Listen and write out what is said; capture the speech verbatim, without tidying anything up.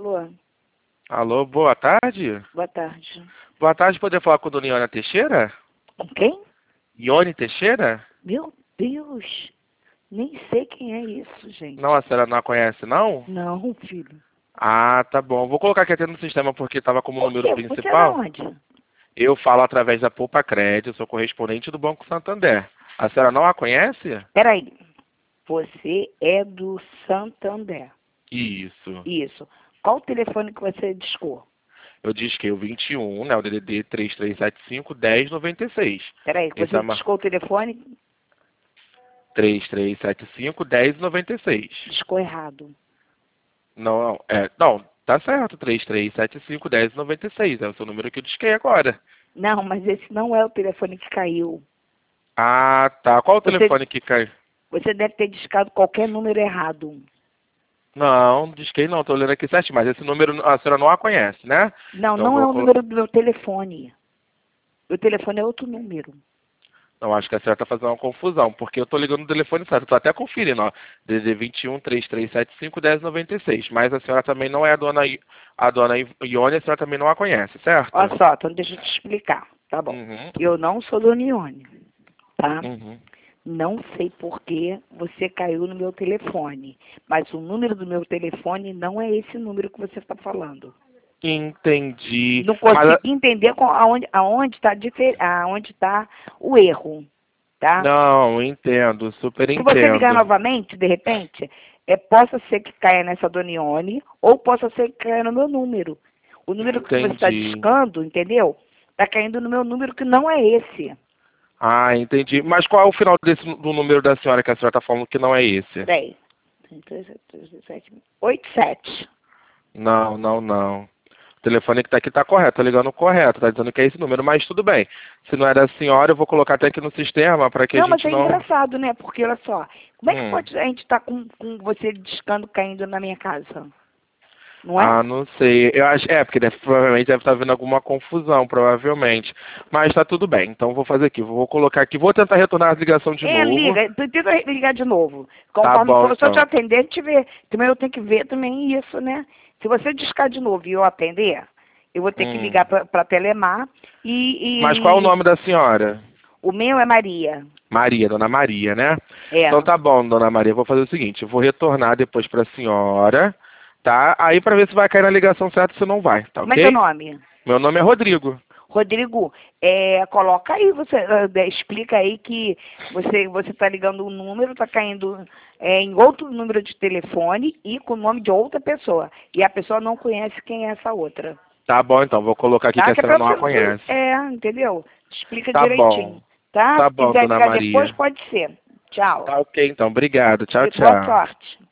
Alô? Alô, boa tarde. Boa tarde. Boa tarde, poder falar com a dona Ione Teixeira? Com quem? Ione Teixeira? Meu Deus, nem sei quem é isso, gente. Não, a senhora não a conhece, não? Não, filho. Ah, tá bom. Vou colocar aqui até no sistema porque estava como Por número quê? Você é da principal. onde? Eu falo através da Poupa Crédito, sou correspondente do Banco Santander. A senhora não a conhece? Peraí. Você é do Santander. Isso. Isso. Qual o telefone que você discou? Eu disquei o vinte e um, né? O D D D três três sete cinco, dez noventa e seis. Peraí, Esse você é uma... discou o telefone? três três sete cinco, dez noventa e seis. Discou errado. Não, não, é, não, tá certo, três três sete cinco, dez noventa e seis, é o seu número que eu disquei agora. Não, mas esse não é o telefone que caiu. Ah, tá. Qual o Você- telefone que cai? Você deve ter discado qualquer número errado. Não, disquei não, tô olhando aqui certinho, mas esse número a senhora não a conhece, né? Não, Então não é vou o colo... número do meu telefone. O telefone é outro número. Não, acho que a senhora tá fazendo uma confusão, porque eu tô ligando no telefone certo, eu tô até conferindo, ó. D D D vinte e um, três três sete cinco, dez noventa e seis. Mas a senhora também não é a dona, I... a dona Ione, a senhora também não a conhece, certo? Olha só, então deixa eu te explicar, tá bom? Uhum. Eu não sou Dona Ione, tá? Uhum. Não sei por que você caiu no meu telefone, mas o número do meu telefone não é esse número que você está falando. Entendi. Não Mas, a- consegui entender qual- aonde aonde está aonde tá o erro, tá? não, entendo, super Se você ligar entendo. novamente, de repente, é, possa ser que caia nessa Dona Ione, ou possa ser que caia no meu número. O número que você está Entendi. discando, entendeu? Está caindo no meu número que não é esse. Ah, entendi. Mas qual é o final desse, do número da senhora que a senhora está falando que não é esse? Peraí. oito sete. Não, não, não. O telefone que está aqui está correto, tá ligando correto, tá dizendo que é esse número, mas tudo bem. Se não é da senhora, eu vou colocar até aqui no sistema para que a Não, mas gente é não... engraçado, né? Porque, olha só, como é que Hum. pode a gente estar com, com você discando caindo na minha casa? Não é? Ah, não sei. Eu acho, é, porque deve, provavelmente deve estar havendo alguma confusão, provavelmente. Mas tá tudo bem. Então vou fazer aqui, vou colocar aqui, vou tentar retornar a ligação de É, novo. liga, tenta ligar de novo. Tá Conforme bom, for, se eu te então. atender, a gente vê. Também eu tenho que ver também isso, né? Se você discar de novo e eu atender, eu vou ter que Hum. ligar para Telemar Mas qual é o e, e nome da senhora? o meu é Maria. Maria, dona Maria, né? É. Então tá bom, dona Maria, eu vou fazer o seguinte, eu vou retornar depois para a senhora, tá? Aí para ver se vai cair na ligação certa ou se não vai, tá Como é teu ok? nome? Meu nome é Rodrigo. Rodrigo, é, coloca aí, você é, explica aí que você você está ligando um número, está caindo é, em outro número de telefone e com o nome de outra pessoa. E a pessoa não conhece quem é essa outra. Tá bom, então, vou colocar aqui que Tá? a Que é senhora pra não a você, conhece. é, entendeu? Explica Tá direitinho. bom. Tá? Tá Se bom, quiser dona ligar depois, Maria. pode ser. Tchau. Tá ok, então, obrigado. Tchau, Boa tchau. sorte.